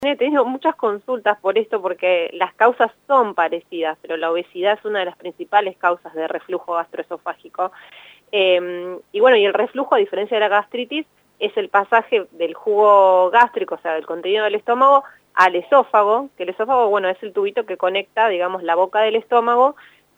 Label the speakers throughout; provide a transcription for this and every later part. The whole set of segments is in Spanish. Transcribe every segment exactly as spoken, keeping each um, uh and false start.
Speaker 1: He tenido muchas consultas por esto porque las causas son parecidas, pero la obesidad es una de las principales causas de reflujo gastroesofágico. Eh, y bueno, y el reflujo, a diferencia de la gastritis, es el pasaje del jugo gástrico, o sea, del contenido del estómago, al esófago, que el esófago, bueno, es el tubito que conecta, digamos, la boca del estómago,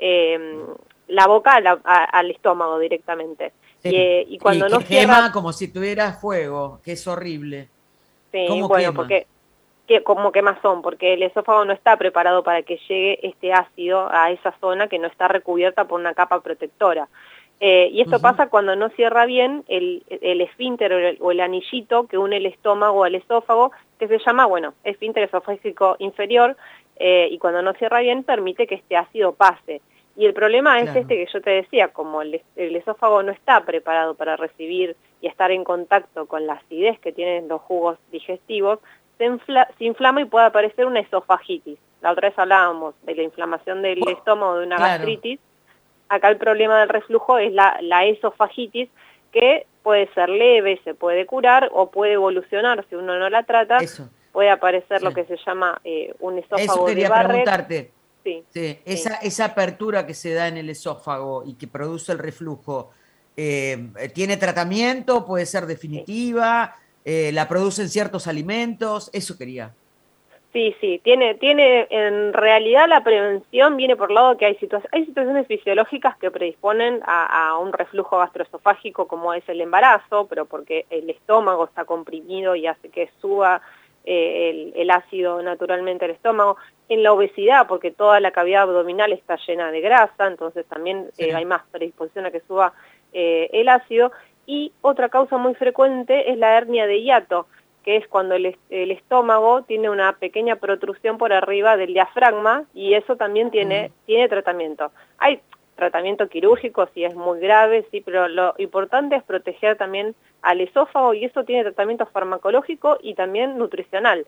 Speaker 1: eh, la boca a la, a, al estómago directamente.
Speaker 2: Sí.
Speaker 1: Y, eh, y
Speaker 2: Y
Speaker 1: cuando no
Speaker 2: que
Speaker 1: cierra,
Speaker 2: quema como si tuviera fuego, que es horrible.
Speaker 1: sí,
Speaker 2: ¿Cómo
Speaker 1: bueno,
Speaker 2: quema?
Speaker 1: porque que como quemazón, porque el esófago no está preparado para que llegue este ácido a esa zona que no está recubierta por una capa protectora. Eh, y esto
Speaker 2: Ujú.
Speaker 1: pasa cuando no cierra bien el, el esfínter o el, o el anillito que une el estómago al esófago, que se llama, bueno, esfínter esofágico inferior, eh, y cuando no cierra bien permite que este ácido pase. Y el problema es
Speaker 2: Claro.
Speaker 1: este que yo te decía, como el, el esófago no está preparado para recibir y estar en contacto con la acidez que tienen los jugos digestivos, se, infla, se inflama y puede aparecer una esofagitis. La otra vez hablábamos de la inflamación del estómago, de una
Speaker 2: Claro.
Speaker 1: gastritis. Acá el problema del reflujo es la, la esofagitis, que puede ser leve, se puede curar o puede evolucionar si uno no la trata.
Speaker 2: Eso.
Speaker 1: Puede aparecer lo
Speaker 2: Sí.
Speaker 1: que se llama eh, un
Speaker 2: Eso
Speaker 1: esófago de
Speaker 2: quería
Speaker 1: Barrett.
Speaker 2: preguntarte.
Speaker 1: Sí,
Speaker 2: Sí,
Speaker 1: sí.
Speaker 2: esa, esa apertura que se da en el esófago y que produce el reflujo, eh, ¿tiene tratamiento? ¿Puede ser
Speaker 1: Sí.
Speaker 2: definitiva? Eh, ¿la producen ciertos alimentos? Eso quería.
Speaker 1: Sí, sí, tiene, tiene, en realidad la prevención viene por el lado que hay, situa hay situaciones fisiológicas que predisponen a, a un reflujo gastroesofágico como es el embarazo, pero porque el estómago está comprimido y hace que suba eh, el, el ácido naturalmente al estómago. En la obesidad, porque toda la cavidad abdominal está llena de grasa, entonces también
Speaker 2: Sí.
Speaker 1: eh, hay más predisposición a que suba eh, el ácido. Y otra causa muy frecuente es la hernia de hiato, que es cuando el, el estómago tiene una pequeña protrusión por arriba del diafragma, y eso también tiene,
Speaker 2: Mm.
Speaker 1: tiene tratamiento. Hay tratamiento quirúrgico si es muy grave, sí, pero lo importante es proteger también al esófago, y eso tiene tratamiento farmacológico y también nutricional,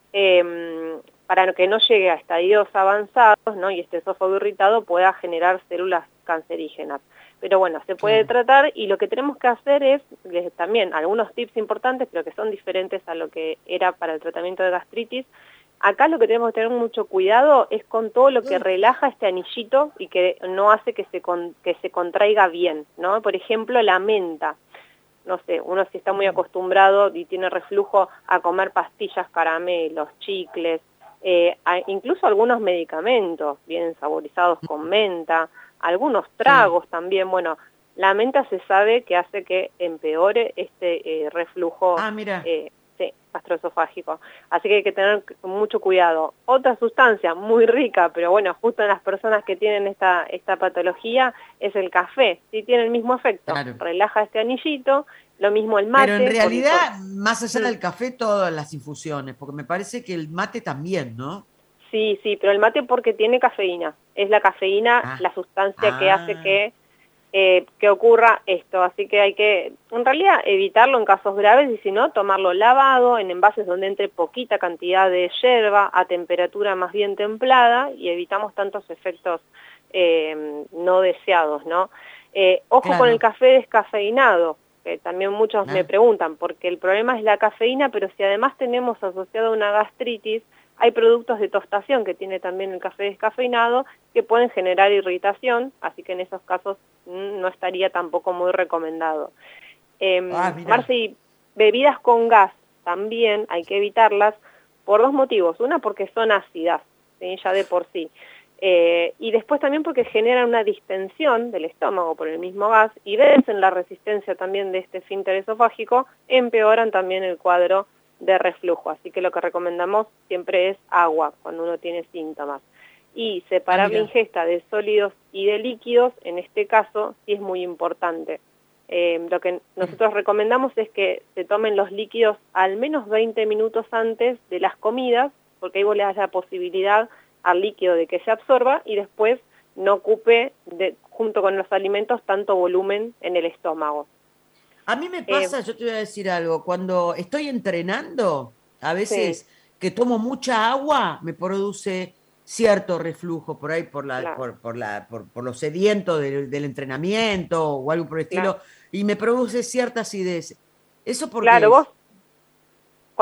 Speaker 1: eh, para que no llegue a estadios avanzados, ¿no? Y este esófago irritado pueda generar células cancerígenas. Pero bueno, se puede
Speaker 2: Claro.
Speaker 1: tratar, y lo que tenemos que hacer es les, también algunos tips importantes, pero que son diferentes a lo que era para el tratamiento de gastritis. Acá lo que tenemos que tener mucho cuidado es con todo lo que relaja este anillito y que no hace que se, con, que se contraiga bien, ¿no? Por ejemplo, la menta. No sé, uno si está muy acostumbrado y tiene reflujo a comer pastillas, caramelos, chicles, eh, a, incluso algunos medicamentos vienen saborizados con menta, algunos
Speaker 2: Sí.
Speaker 1: tragos también. Bueno, la menta se sabe que hace que empeore este eh, reflujo
Speaker 2: Ah, mira.
Speaker 1: eh, sí, gastroesofágico. Así que hay que tener mucho cuidado. Otra sustancia muy rica, pero bueno, justo en las personas que tienen esta, esta patología, es el café. Sí, tiene el mismo efecto,
Speaker 2: Claro.
Speaker 1: relaja este anillito. Lo mismo el
Speaker 2: Pero en
Speaker 1: mate, por, por
Speaker 2: realidad, más allá
Speaker 1: mm,
Speaker 2: del café, todas las infusiones, porque me parece que el mate también, ¿no?
Speaker 1: sí, sí, pero el mate porque tiene cafeína. Es la cafeína
Speaker 2: Ah,
Speaker 1: la sustancia que hace
Speaker 2: ah,
Speaker 1: que eh, que ocurra esto, así que hay que, en realidad, evitarlo en casos graves, y si no, tomarlo lavado, en envases donde entre poquita cantidad de yerba, a temperatura más bien templada, y evitamos tantos efectos eh, no deseados, ¿no? Eh, ojo con el
Speaker 2: claro.
Speaker 1: café descafeinado, que también muchos me
Speaker 2: Ah,
Speaker 1: preguntan, porque el problema es la cafeína, pero si además tenemos asociado una gastritis, hay productos de tostación que tiene también el café descafeinado que pueden generar irritación, así que en esos casos mm, no estaría tampoco muy recomendado.
Speaker 2: ah,
Speaker 1: Eh,
Speaker 2: mira.
Speaker 1: Marci, bebidas con gas también hay que evitarlas por dos motivos. Una, porque son ácidas, ¿sí? Ya de por sí. Eh, y después también porque generan una distensión del estómago por el mismo gas y vencen la resistencia también de este esfínter esofágico, empeoran también el cuadro de reflujo. Así que lo que recomendamos siempre es agua cuando uno tiene síntomas. Y
Speaker 2: Ah,
Speaker 1: separar la
Speaker 2: mira.
Speaker 1: ingesta de sólidos y de líquidos, en este caso, sí es muy importante. Eh, lo que nosotros recomendamos es que se tomen los líquidos al menos veinte minutos antes de las comidas, porque ahí vos le das la posibilidad al líquido de que se absorba y después no ocupe, de, junto con los alimentos, tanto volumen en el estómago.
Speaker 2: A mí me
Speaker 1: Eh,
Speaker 2: pasa, yo te voy a decir algo, cuando estoy entrenando, a
Speaker 1: sí,
Speaker 2: veces que tomo mucha agua, me produce cierto reflujo por ahí, por la,
Speaker 1: claro,
Speaker 2: por, por la, por, por lo sediento del, del entrenamiento o algo por el
Speaker 1: claro.
Speaker 2: estilo, y me produce cierta acidez. ¿Eso por qué
Speaker 1: Claro, vos
Speaker 2: es?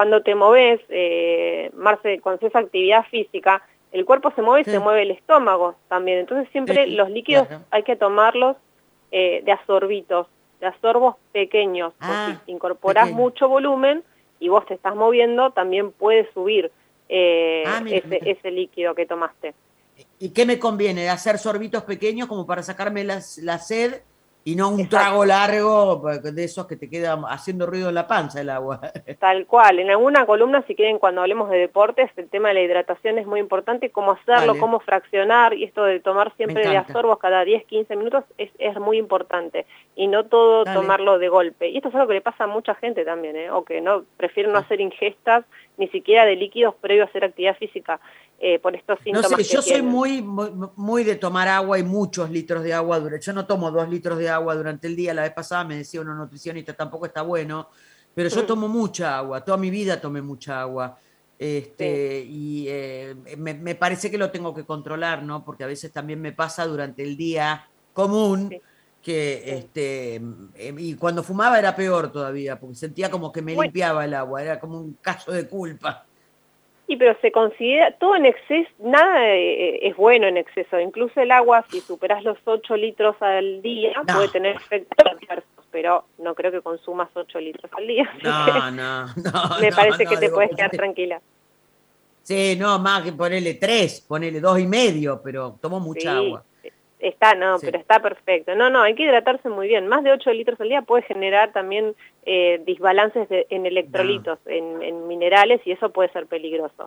Speaker 1: cuando te moves, eh, Marce, cuando haces actividad física, el cuerpo se mueve y
Speaker 2: Sí,
Speaker 1: se mueve el estómago también. Entonces siempre
Speaker 2: sí,
Speaker 1: los líquidos
Speaker 2: claro.
Speaker 1: hay que tomarlos eh, de asorbitos, de asorbos pequeños, pues si
Speaker 2: Ah,
Speaker 1: incorporás
Speaker 2: pequeño.
Speaker 1: mucho volumen y vos te estás moviendo, también puede subir
Speaker 2: Ah,
Speaker 1: eh,
Speaker 2: mira,
Speaker 1: ese,
Speaker 2: mira.
Speaker 1: ese líquido que tomaste.
Speaker 2: ¿Y qué me conviene? ¿Hacer sorbitos pequeños como para sacarme las- la sed y no un trago
Speaker 1: Exacto.
Speaker 2: largo de esos que te queda haciendo ruido en la panza el agua?
Speaker 1: Tal cual, en alguna columna, si quieren, cuando hablemos de deportes, el tema de la hidratación es muy importante, cómo hacerlo,
Speaker 2: Dale,
Speaker 1: cómo fraccionar, y esto de tomar
Speaker 2: me
Speaker 1: siempre de
Speaker 2: encanta.
Speaker 1: asorbos cada diez, quince minutos es, es muy importante, y no todo
Speaker 2: Dale.
Speaker 1: tomarlo de golpe. Y esto es algo que le pasa a mucha gente también, ¿eh? O que no prefieren no
Speaker 2: Sí.
Speaker 1: hacer ingestas ni siquiera de líquidos previo a hacer actividad física, eh, por estos
Speaker 2: No
Speaker 1: síntomas
Speaker 2: sé,
Speaker 1: que
Speaker 2: yo soy
Speaker 1: tienen.
Speaker 2: muy, muy, muy de tomar agua y muchos litros de agua. Durante, yo no tomo dos litros de agua durante el día. La vez pasada me decía una nutricionista, tampoco está bueno, pero yo tomo mucha agua. Toda mi vida tomé mucha agua.
Speaker 1: Sí,
Speaker 2: Este, y eh, me, me parece que lo tengo que controlar, ¿no? Porque a veces también me pasa durante el día común
Speaker 1: sí,
Speaker 2: que,
Speaker 1: sí.
Speaker 2: este, eh, y cuando fumaba era peor todavía, porque sentía como que me
Speaker 1: Bueno,
Speaker 2: limpiaba el agua, era como un caso de culpa.
Speaker 1: sí, pero se considera, todo en exceso, nada eh, es bueno en exceso, incluso el agua, si superás los ocho litros al día,
Speaker 2: No,
Speaker 1: puede tener efectos adversos, pero no creo que consumas ocho litros al día, así que
Speaker 2: no, no, no,
Speaker 1: me
Speaker 2: no,
Speaker 1: parece que
Speaker 2: no,
Speaker 1: te
Speaker 2: digo,
Speaker 1: puedes
Speaker 2: pues,
Speaker 1: quedar tranquila.
Speaker 2: sí, no, más que ponerle tres, ponerle dos y medio, pero tomo mucha
Speaker 1: Sí,
Speaker 2: agua.
Speaker 1: está, no, pero
Speaker 2: Sí,
Speaker 1: está perfecto. No, no, hay que hidratarse muy bien. Más de ocho litros al día puede generar también eh, desbalances de- en
Speaker 2: no,
Speaker 1: electrolitos, en, en minerales, y eso puede ser peligroso.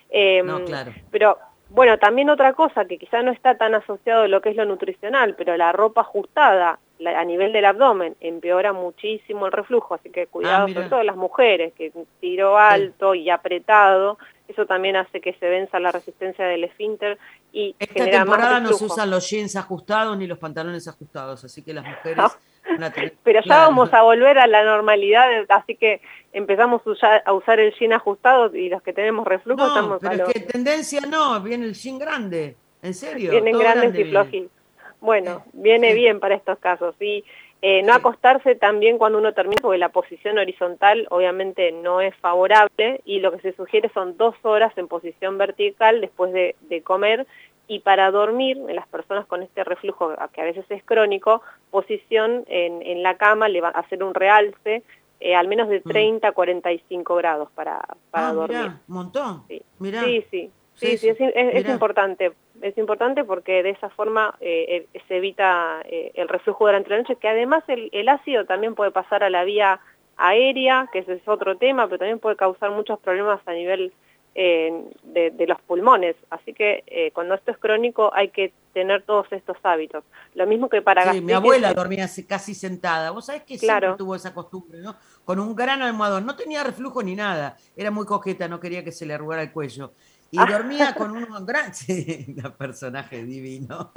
Speaker 2: no,
Speaker 1: Eh,
Speaker 2: claro.
Speaker 1: pero, bueno, también otra cosa que quizá no está tan asociado a lo que es lo nutricional, pero la ropa ajustada la- a nivel del abdomen empeora muchísimo el reflujo, así que
Speaker 2: Ah,
Speaker 1: cuidado, sobre
Speaker 2: mira,
Speaker 1: todo las mujeres, que tiro
Speaker 2: sí.
Speaker 1: alto y apretado, eso también hace que se venza la resistencia del esfínter y
Speaker 2: Esta
Speaker 1: genera más
Speaker 2: temporada no se
Speaker 1: reflujo.
Speaker 2: usan los jeans ajustados ni los pantalones ajustados, así que las mujeres van a tener,
Speaker 1: Pero ya vamos
Speaker 2: claro.
Speaker 1: a volver a la normalidad, así que empezamos a usar, a usar el jean ajustado y los que tenemos reflujo
Speaker 2: No,
Speaker 1: estamos a
Speaker 2: pero es
Speaker 1: lo,
Speaker 2: que tendencia no, viene el jean grande, en serio,
Speaker 1: vienen
Speaker 2: todo
Speaker 1: grandes
Speaker 2: grande
Speaker 1: y
Speaker 2: viene.
Speaker 1: flojitos. Bueno,
Speaker 2: Sí,
Speaker 1: viene
Speaker 2: sí,
Speaker 1: bien para estos casos, sí. Eh, no
Speaker 2: sí.
Speaker 1: acostarse también cuando uno termina, porque la posición horizontal obviamente no es favorable y lo que se sugiere son dos horas en posición vertical después de, de comer, y para dormir, en las personas con este reflujo que a veces es crónico, posición en, en la cama, le va a hacer un realce eh, al menos de
Speaker 2: Mm.
Speaker 1: treinta a cuarenta y cinco grados para, para
Speaker 2: Ah,
Speaker 1: dormir.
Speaker 2: mirá, un montón,
Speaker 1: Sí,
Speaker 2: mirá,
Speaker 1: sí, sí, sí,
Speaker 2: sí,
Speaker 1: sí,
Speaker 2: sí,
Speaker 1: es, es, es
Speaker 2: mirá.
Speaker 1: importante, es importante porque de esa forma eh, eh, se evita eh, el reflujo durante la noche, que además el, el ácido también puede pasar a la vía aérea, que ese es otro tema, pero también puede causar muchos problemas a nivel eh, de, de los pulmones, así que eh, cuando esto es crónico hay que tener todos estos hábitos. Lo mismo que para
Speaker 2: Sí, mi
Speaker 1: gastritis,
Speaker 2: abuela
Speaker 1: es,
Speaker 2: dormía así- casi sentada. Vos sabés que siempre
Speaker 1: claro.
Speaker 2: tuvo esa costumbre, ¿no? Con un gran almohadón. No tenía reflujo ni nada. Era muy coqueta, no quería que se le arrugara el cuello. Y dormía con un gran... Sí, un personaje divino.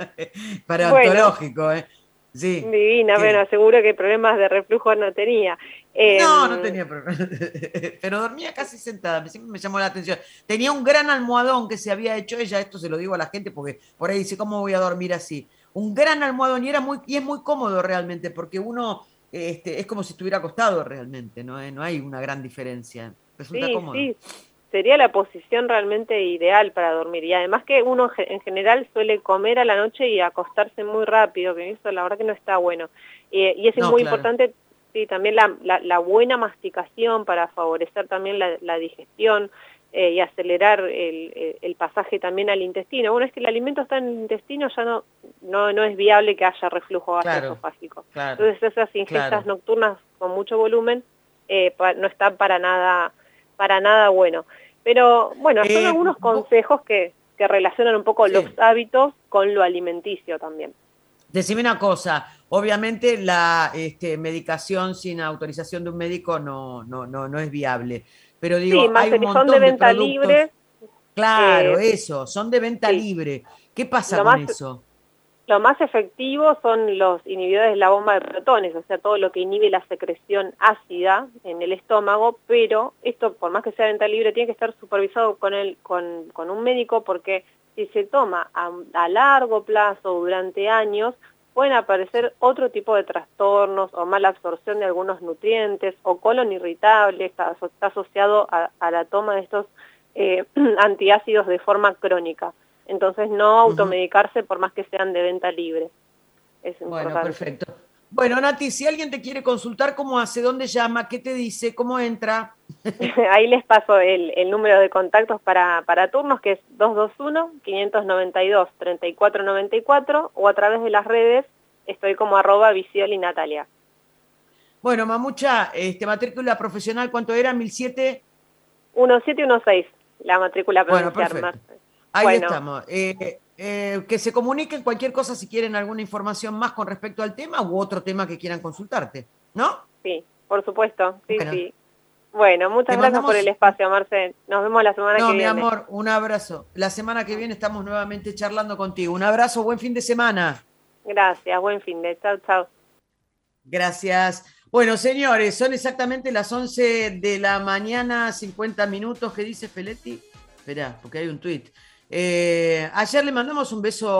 Speaker 1: Bueno,
Speaker 2: Paleontológico, ¿eh? Sí.
Speaker 1: divina, bueno,
Speaker 2: ¿Qué?
Speaker 1: seguro que problemas de reflujo no tenía.
Speaker 2: No, no
Speaker 1: Eh,
Speaker 2: tenía problema. Pero dormía casi sentada. Siempre me llamó la atención. Tenía un gran almohadón que se había hecho ella. Esto se lo digo a la gente porque por ahí dice, ¿cómo voy a dormir así? Un gran almohadón y, era muy, y es muy cómodo realmente porque uno este, es como si estuviera acostado realmente. No, Eh, no hay una gran diferencia. Resulta
Speaker 1: Sí,
Speaker 2: cómodo.
Speaker 1: sí, sería la posición realmente ideal para dormir. Y además que uno ge- en general suele comer a la noche y acostarse muy rápido, que eso la verdad que no está bueno. Eh, y es
Speaker 2: No,
Speaker 1: muy
Speaker 2: claro,
Speaker 1: importante, sí, también la, la, la buena masticación para favorecer también la, la digestión eh, y acelerar el, el, el pasaje también al intestino. Una vez que el alimento está en el intestino ya no, no, no es viable que haya reflujo
Speaker 2: claro,
Speaker 1: gastroesofágico.
Speaker 2: claro,
Speaker 1: Entonces esas ingestas
Speaker 2: claro.
Speaker 1: nocturnas con mucho volumen eh, pa- no están para nada para nada bueno. Pero bueno, son
Speaker 2: Eh,
Speaker 1: algunos
Speaker 2: vos-
Speaker 1: consejos que, que relacionan un poco los
Speaker 2: sí.
Speaker 1: hábitos con lo alimenticio también.
Speaker 2: Decime una cosa, obviamente la este, medicación sin autorización de un médico no, no, no, no es viable, pero
Speaker 1: Sí,
Speaker 2: digo, hay un
Speaker 1: Marceli, son de
Speaker 2: montón de
Speaker 1: venta libre.
Speaker 2: productos, claro,
Speaker 1: Eh,
Speaker 2: eso, son de venta
Speaker 1: sí,
Speaker 2: libre. ¿Qué pasa
Speaker 1: lo
Speaker 2: con
Speaker 1: más,
Speaker 2: eso?
Speaker 1: lo más efectivo son los inhibidores de la bomba de protones, o sea, todo lo que inhibe la secreción ácida en el estómago, pero esto, por más que sea venta libre, tiene que estar supervisado con, el, con, con un médico porque si se toma a, a largo plazo, durante años, pueden aparecer otro tipo de trastornos o mala absorción de algunos nutrientes o colon irritable, está, está asociado a, a la toma de estos eh, antiácidos de forma crónica. Entonces no automedicarse por más que sean de venta libre. Es importante.
Speaker 2: Bueno, perfecto. Bueno, Nati, si alguien te quiere consultar, ¿cómo hace? ¿Dónde llama? ¿Qué te dice? ¿Cómo entra?
Speaker 1: Ahí les paso el, el número de contactos para, para turnos, que es dos dos uno, cinco nueve dos, tres cuatro nueve cuatro, o a través de las redes estoy como arroba Visioli Natalia.
Speaker 2: Bueno, Mamucha, este, matrícula profesional, ¿cuánto era? ¿mil siete?
Speaker 1: mil setecientos dieciséis, la matrícula provincial.
Speaker 2: Bueno, perfecto. Ahí bueno. estamos. Eh, eh, que se comuniquen cualquier cosa si quieren alguna información más con respecto al tema u otro tema que quieran consultarte, ¿no?
Speaker 1: Sí, por supuesto. Sí, bueno. sí. Bueno, muchas gracias mandamos... por el espacio, Marce. Nos vemos la semana
Speaker 2: no,
Speaker 1: que viene.
Speaker 2: No, mi amor, un abrazo. La semana que viene estamos nuevamente charlando contigo. Un abrazo, buen fin de semana.
Speaker 1: Gracias, buen fin de. Chao, chao.
Speaker 2: Gracias. Bueno, señores, son exactamente las once de la mañana, cincuenta minutos. ¿Qué dice Feletti? Esperá, porque hay un tuit. Eh, ayer le mandamos un beso